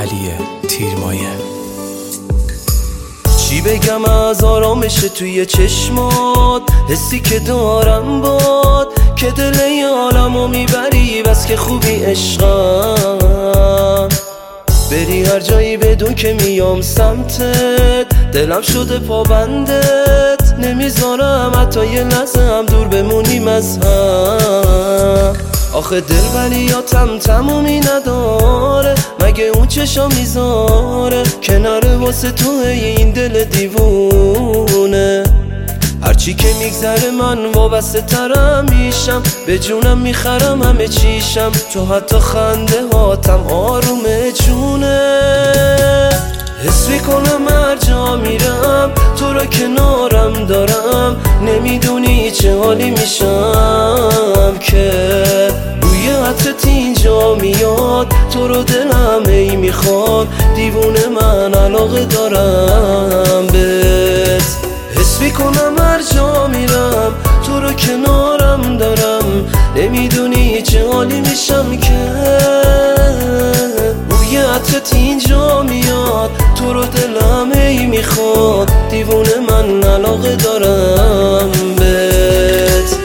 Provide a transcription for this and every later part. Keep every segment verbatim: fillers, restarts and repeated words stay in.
دلبریه تیرمایه. چی بگم از آرامش توی چشمات، حسی که دارم باد که دل ی عالمو میبری، بس که خوبی عشقم. بری هر جایی بدون که میام سمتت، دلم شده پابندت، نمیذارم حتی یه لحظه هم دور بمونیم از هم. آخه دلبریاتم تمومی نداره، مگه اون چشا میذاره کناره واسه تو این دل دیوونه. هرچی که میگذره من وابسته ترم میشم، به جونم میخرم همه چیشم، تو حتی خنده هاتم آروم جونه. حس میکنم هر جا میرم تو را کنارم دارم، نمیدونی چه حالی میشم که بوی عطرت اینجا میاد، تو رو دلم ای میخواد، دیوونه من علاقه دارم بهت. حس میکنم هر جا میرم تو رو کنارم دارم، نمیدونی چه حالی میشم که بوی عطرت اینجا میاد، تو رو دلم ای میخواد، دیوونه من علاقه دارم بهت.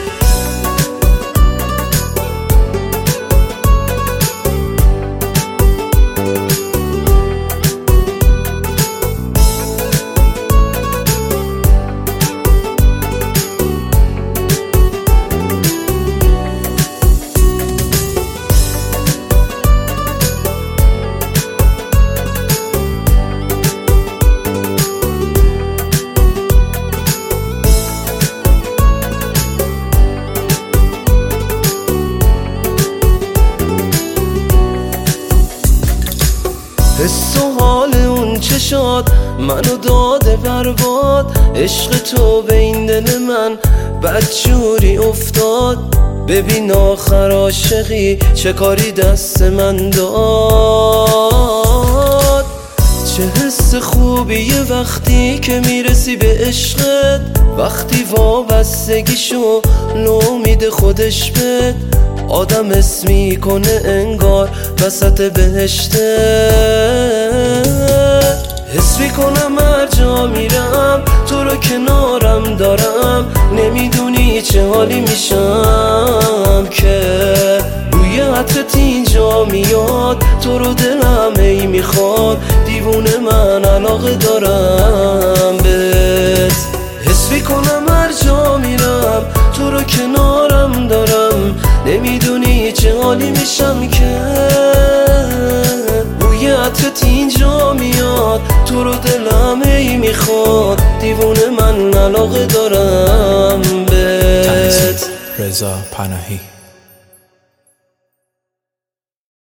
حس و حال اون چشات منو داده برباد، عشق تو به این دل من بدجوری افتاد. ببین آخر عاشقی چه کاری دست من داد. چه حس خوبیه وقتی که میرسی به عشقت، وقتی وابستگیشو نومید خودش بد، آدم اسم میکنه انگار وسط بهشته. حس میکنم هر جا میرم تو رو کنارم دارم، نمیدونی چه حالی میشم که بوی عطرت اینجا میاد، تو رو دلم ای میخواد، دیوونه من علاقه دارم بهت. حس میکنم هر جا میرم تو رو کنارم دارم، نمیدونی چه حالی میشم که بوی عطرت اینجا میاد، تو رو دلم ای میخواد، دیوونه من علاقه دارم بهت. رضا پناهی.